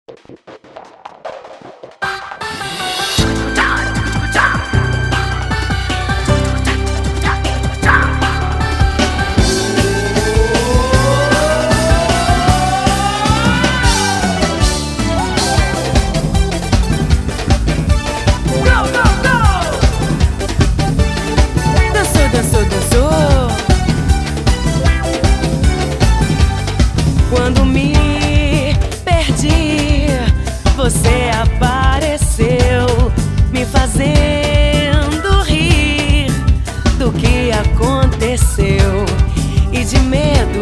Quando me perdi, você apareceu, me fazendo rir do que aconteceu. E de medo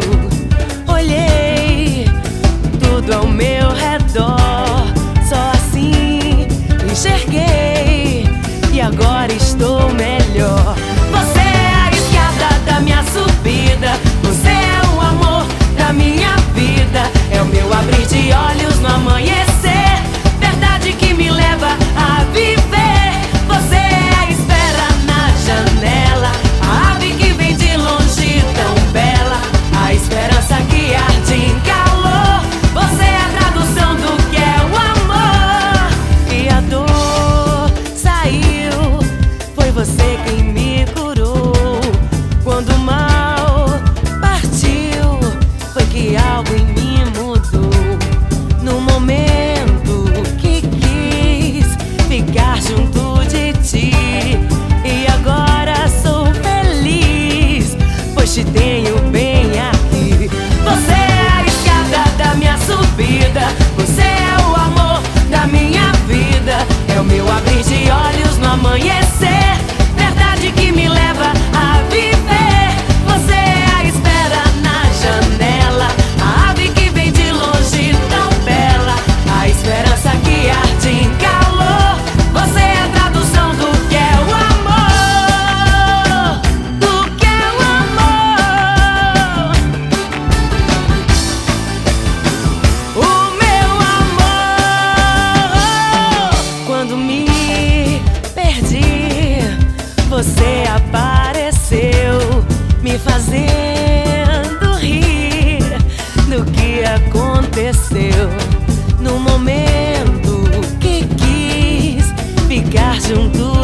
olhei tudo ao meu redor, só assim enxerguei e agora estou melhor. Você é a escada da minha subida, você é o amor da minha vida, é o meu abrir de olhos no amanhecer, verdade que me leva a viver. Você é a espera na janela, a ave que vem de longe tão bela, a esperança que arde em calor. Você é a tradução do que é o amor. E a dor saiu, foi você quem me curou. Quando o mal partiu, foi que algo em mim mudou. No momento que quis ficar junto de ti, e agora sou feliz, pois te tenho bem aqui. Você é a escada da minha subida, você é o amor da minha vida, é o meu abrir de olhos no amanhecer, verdade que me leva a viver. Você é a espera na janela, a ave que vem de longe tão bela, a esperança que arde em calor. Você é a tradução do que é o amor, do que é o amor. O meu amor. Quando me perdi, você apareceu, me fazendo rir do que aconteceu. No momento que quis ficar junto